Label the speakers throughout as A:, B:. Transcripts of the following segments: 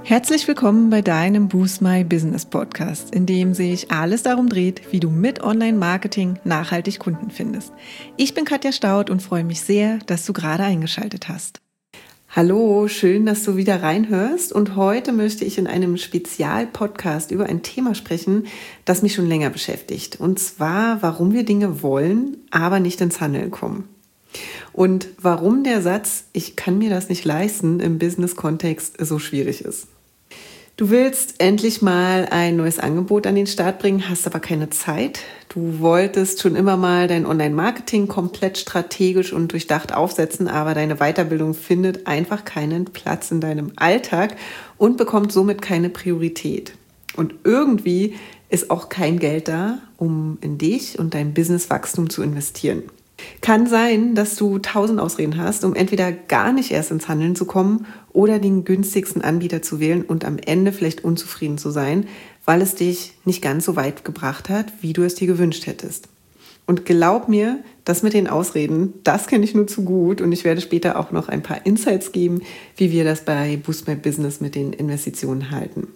A: Herzlich willkommen bei deinem Boost My Business Podcast, in dem sich alles darum dreht, wie du mit Online-Marketing nachhaltig Kunden findest. Ich bin Katja Staud und freue mich sehr, dass du gerade eingeschaltet hast. Hallo, schön, dass du wieder reinhörst, und heute möchte ich in einem Spezialpodcast über ein Thema sprechen, das mich schon länger beschäftigt, und zwar, warum wir Dinge wollen, aber nicht ins Handeln kommen. Und warum der Satz, ich kann mir das nicht leisten, im Business-Kontext so schwierig ist. Du willst endlich mal ein neues Angebot an den Start bringen, hast aber keine Zeit. Du wolltest schon immer mal dein Online-Marketing komplett strategisch und durchdacht aufsetzen, aber deine Weiterbildung findet einfach keinen Platz in deinem Alltag und bekommt somit keine Priorität. Und irgendwie ist auch kein Geld da, um in dich und dein Businesswachstum zu investieren. Kann sein, dass du 1000 Ausreden hast, um entweder gar nicht erst ins Handeln zu kommen oder den günstigsten Anbieter zu wählen und am Ende vielleicht unzufrieden zu sein, weil es dich nicht ganz so weit gebracht hat, wie du es dir gewünscht hättest. Und glaub mir, das mit den Ausreden, das kenne ich nur zu gut, und ich werde später auch noch ein paar Insights geben, wie wir das bei Boost My Business mit den Investitionen halten.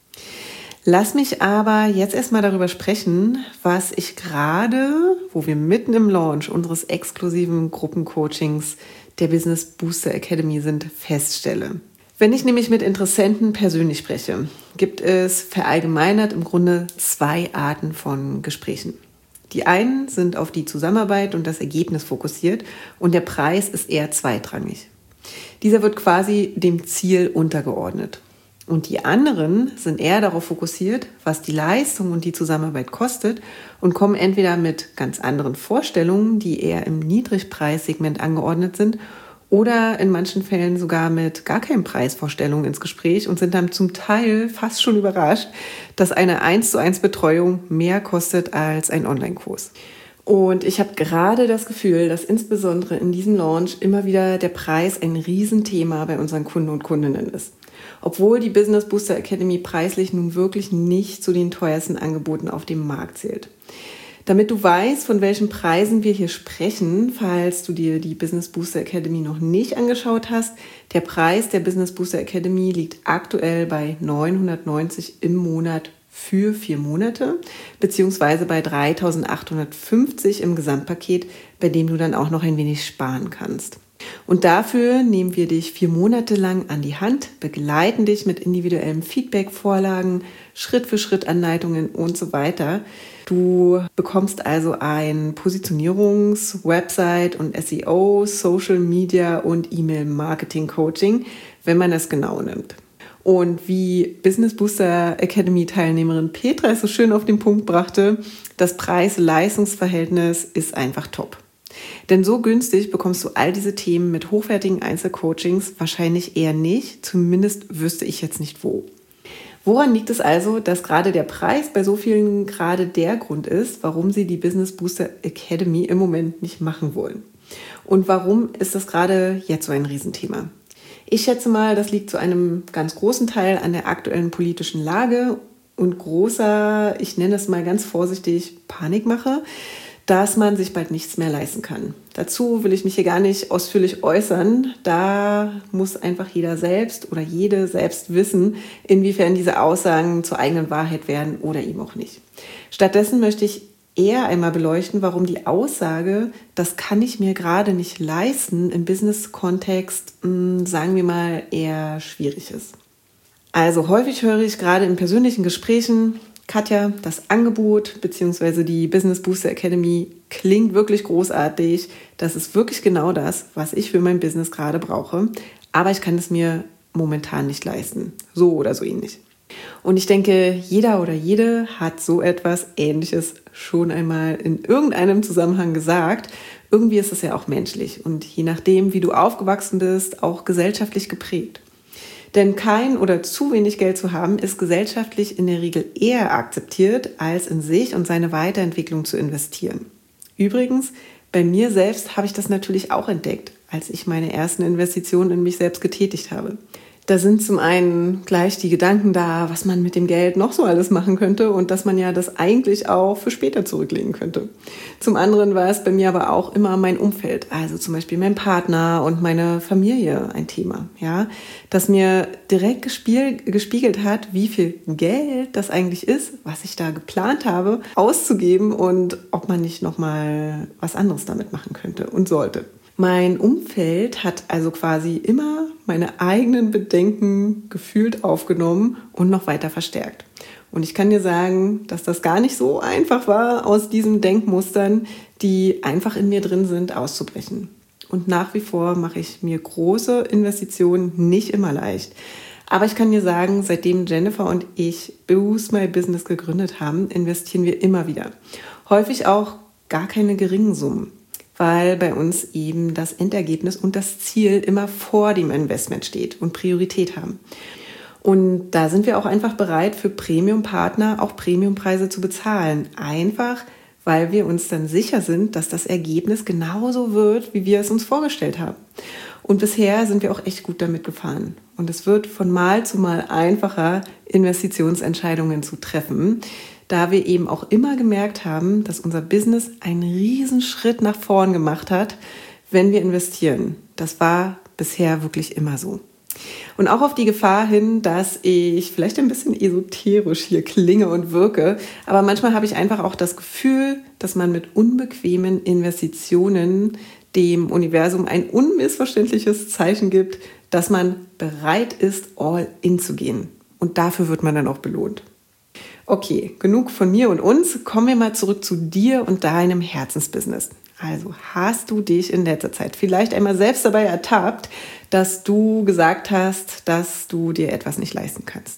A: Lass mich aber jetzt erstmal darüber sprechen, was ich gerade, wo wir mitten im Launch unseres exklusiven Gruppencoachings der Business Booster Academy sind, feststelle. Wenn ich nämlich mit Interessenten persönlich spreche, gibt es verallgemeinert im Grunde 2 Arten von Gesprächen. Die einen sind auf die Zusammenarbeit und das Ergebnis fokussiert, und der Preis ist eher zweitrangig. Dieser wird quasi dem Ziel untergeordnet. Und die anderen sind eher darauf fokussiert, was die Leistung und die Zusammenarbeit kostet, und kommen entweder mit ganz anderen Vorstellungen, die eher im Niedrigpreissegment angeordnet sind, oder in manchen Fällen sogar mit gar keinen Preisvorstellungen ins Gespräch und sind dann zum Teil fast schon überrascht, dass eine 1:1 Betreuung mehr kostet als ein Online-Kurs. Und ich habe gerade das Gefühl, dass insbesondere in diesem Launch immer wieder der Preis ein Riesenthema bei unseren Kunden und Kundinnen ist. Obwohl die Business Booster Academy preislich nun wirklich nicht zu den teuersten Angeboten auf dem Markt zählt. Damit du weißt, von welchen Preisen wir hier sprechen, falls du dir die Business Booster Academy noch nicht angeschaut hast: der Preis der Business Booster Academy liegt aktuell bei 990 im Monat für 4 Monate, beziehungsweise bei 3.850 im Gesamtpaket, bei dem du dann auch noch ein wenig sparen kannst. Und dafür nehmen wir dich 4 Monate lang an die Hand, begleiten dich mit individuellem Feedback, Vorlagen, Schritt für Schritt Anleitungen und so weiter. Du bekommst also ein Positionierungs-, Website- und SEO-, Social Media- und E-Mail-Marketing-Coaching, wenn man das genau nimmt. Und wie Business Booster Academy Teilnehmerin Petra es so schön auf den Punkt brachte, das Preis-Leistungs-Verhältnis ist einfach top. Denn so günstig bekommst du all diese Themen mit hochwertigen Einzelcoachings wahrscheinlich eher nicht, zumindest wüsste ich jetzt nicht wo. Woran liegt es also, dass gerade der Preis bei so vielen gerade der Grund ist, warum sie die Business Booster Academy im Moment nicht machen wollen? Und warum ist das gerade jetzt so ein Riesenthema? Ich schätze mal, das liegt zu einem ganz großen Teil an der aktuellen politischen Lage und großer, ich nenne es mal ganz vorsichtig, Panikmache, dass man sich bald nichts mehr leisten kann. Dazu will ich mich hier gar nicht ausführlich äußern. Da muss einfach jeder selbst oder jede selbst wissen, inwiefern diese Aussagen zur eigenen Wahrheit werden oder eben auch nicht. Stattdessen möchte ich eher einmal beleuchten, warum die Aussage, das kann ich mir gerade nicht leisten, im Business-Kontext, sagen wir mal, eher schwierig ist. Also häufig höre ich gerade in persönlichen Gesprächen: Katja, das Angebot bzw. die Business Booster Academy klingt wirklich großartig. Das ist wirklich genau das, was ich für mein Business gerade brauche. Aber ich kann es mir momentan nicht leisten. So oder so ähnlich. Und ich denke, jeder oder jede hat so etwas Ähnliches schon einmal in irgendeinem Zusammenhang gesagt. Irgendwie ist es ja auch menschlich und je nachdem, wie du aufgewachsen bist, auch gesellschaftlich geprägt. Denn kein oder zu wenig Geld zu haben, ist gesellschaftlich in der Regel eher akzeptiert, als in sich und seine Weiterentwicklung zu investieren. Übrigens, bei mir selbst habe ich das natürlich auch entdeckt, als ich meine ersten Investitionen in mich selbst getätigt habe. Da sind zum einen gleich die Gedanken da, was man mit dem Geld noch so alles machen könnte und dass man ja das eigentlich auch für später zurücklegen könnte. Zum anderen war es bei mir aber auch immer mein Umfeld, also zum Beispiel mein Partner und meine Familie ein Thema, ja, das mir direkt gespiegelt hat, wie viel Geld das eigentlich ist, was ich da geplant habe, auszugeben und ob man nicht nochmal was anderes damit machen könnte und sollte. Mein Umfeld hat also quasi immer meine eigenen Bedenken gefühlt aufgenommen und noch weiter verstärkt. Und ich kann dir sagen, dass das gar nicht so einfach war, aus diesen Denkmustern, die einfach in mir drin sind, auszubrechen. Und nach wie vor mache ich mir große Investitionen nicht immer leicht. Aber ich kann dir sagen, seitdem Jennifer und ich Boost My Business gegründet haben, investieren wir immer wieder. Häufig auch gar keine geringen Summen, weil bei uns eben das Endergebnis und das Ziel immer vor dem Investment steht und Priorität haben. Und da sind wir auch einfach bereit, für Premium-Partner auch Premiumpreise zu bezahlen. Einfach, weil wir uns dann sicher sind, dass das Ergebnis genauso wird, wie wir es uns vorgestellt haben. Und bisher sind wir auch echt gut damit gefahren. Und es wird von Mal zu Mal einfacher, Investitionsentscheidungen zu treffen, da wir eben auch immer gemerkt haben, dass unser Business einen riesen Schritt nach vorn gemacht hat, wenn wir investieren. Das war bisher wirklich immer so. Und auch auf die Gefahr hin, dass ich vielleicht ein bisschen esoterisch hier klinge und wirke, aber manchmal habe ich einfach auch das Gefühl, dass man mit unbequemen Investitionen dem Universum ein unmissverständliches Zeichen gibt, dass man bereit ist, all in zu gehen. Und dafür wird man dann auch belohnt. Okay, genug von mir und uns. Kommen wir mal zurück zu dir und deinem Herzensbusiness. Also hast du dich in letzter Zeit vielleicht einmal selbst dabei ertappt, dass du gesagt hast, dass du dir etwas nicht leisten kannst?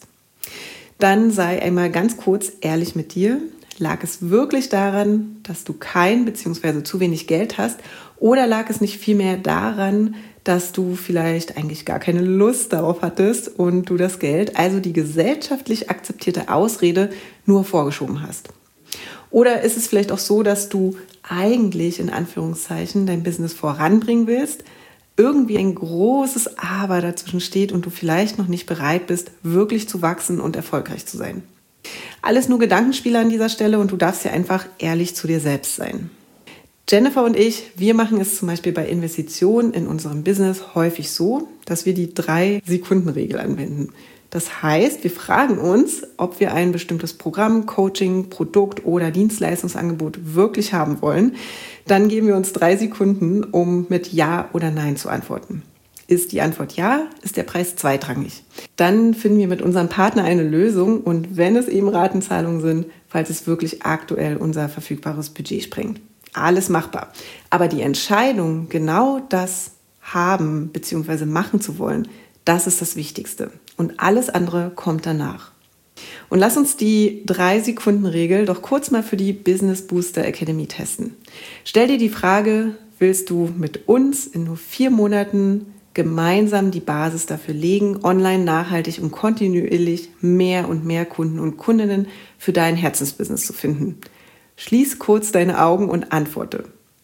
A: Dann sei einmal ganz kurz ehrlich mit dir. Lag es wirklich daran, dass du kein bzw. zu wenig Geld hast? Oder lag es nicht vielmehr daran, dass du vielleicht eigentlich gar keine Lust darauf hattest und du das Geld, also die gesellschaftlich akzeptierte Ausrede, nur vorgeschoben hast? Oder ist es vielleicht auch so, dass du eigentlich in Anführungszeichen dein Business voranbringen willst, irgendwie ein großes Aber dazwischen steht und du vielleicht noch nicht bereit bist, wirklich zu wachsen und erfolgreich zu sein? Alles nur Gedankenspiele an dieser Stelle und du darfst ja einfach ehrlich zu dir selbst sein. Jennifer und ich, wir machen es zum Beispiel bei Investitionen in unserem Business häufig so, dass wir die 3-Sekunden-Regel anwenden. Das heißt, wir fragen uns, ob wir ein bestimmtes Programm, Coaching, Produkt oder Dienstleistungsangebot wirklich haben wollen. Dann geben wir uns 3 Sekunden, um mit Ja oder Nein zu antworten. Ist die Antwort ja, ist der Preis zweitrangig. Dann finden wir mit unserem Partner eine Lösung und wenn es eben Ratenzahlungen sind, falls es wirklich aktuell unser verfügbares Budget sprengt. Alles machbar. Aber die Entscheidung, genau das haben bzw. machen zu wollen, das ist das Wichtigste. Und alles andere kommt danach. Und lass uns die 3-Sekunden-Regel doch kurz mal für die Business Booster Academy testen. Stell dir die Frage, willst du mit uns in nur 4 Monaten gemeinsam die Basis dafür legen, online nachhaltig und kontinuierlich mehr und mehr Kunden und Kundinnen für dein Herzensbusiness zu finden? Schließ kurz deine Augen und antworte.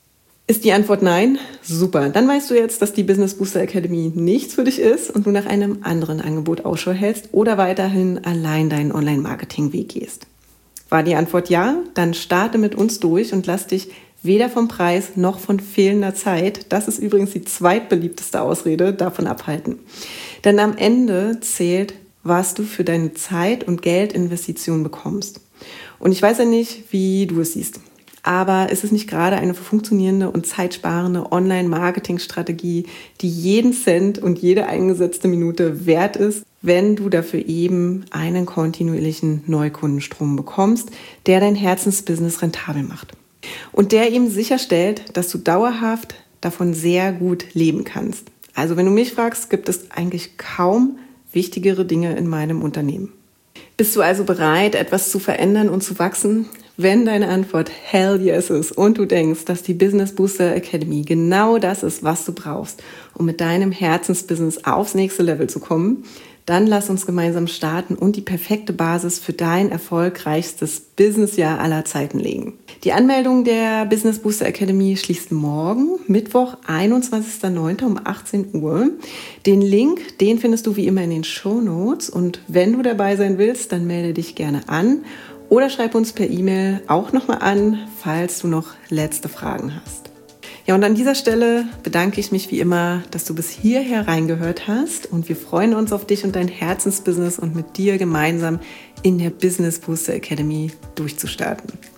A: Ist die Antwort nein? Super. Dann weißt du jetzt, dass die Business Booster Academy nichts für dich ist und du nach einem anderen Angebot Ausschau hältst oder weiterhin allein deinen Online-Marketing-Weg gehst. War die Antwort ja? Dann starte mit uns durch und lass dich weder vom Preis noch von fehlender Zeit, das ist übrigens die zweitbeliebteste Ausrede, davon abhalten. Denn am Ende zählt, was du für deine Zeit- und Geldinvestition bekommst. Und ich weiß ja nicht, wie du es siehst, aber ist es nicht gerade eine funktionierende und zeitsparende Online-Marketing-Strategie, die jeden Cent und jede eingesetzte Minute wert ist, wenn du dafür eben einen kontinuierlichen Neukundenstrom bekommst, der dein Herzensbusiness rentabel macht und der eben sicherstellt, dass du dauerhaft davon sehr gut leben kannst. Also wenn du mich fragst, gibt es eigentlich kaum wichtigere Dinge in meinem Unternehmen. Bist du also bereit, etwas zu verändern und zu wachsen? Wenn deine Antwort Hell yes ist und du denkst, dass die Business Booster Academy genau das ist, was du brauchst, um mit deinem Herzensbusiness aufs nächste Level zu kommen, Dann lass uns gemeinsam starten und die perfekte Basis für dein erfolgreichstes Businessjahr aller Zeiten legen. Die Anmeldung der Business Booster Academy schließt morgen, Mittwoch, 21.09. um 18 Uhr. Den Link, den findest du wie immer in den Shownotes. Und wenn du dabei sein willst, dann melde dich gerne an oder schreib uns per E-Mail auch nochmal an, falls du noch letzte Fragen hast. Ja, und an dieser Stelle bedanke ich mich wie immer, dass du bis hierher reingehört hast und wir freuen uns auf dich und dein Herzensbusiness und mit dir gemeinsam in der Business Booster Academy durchzustarten.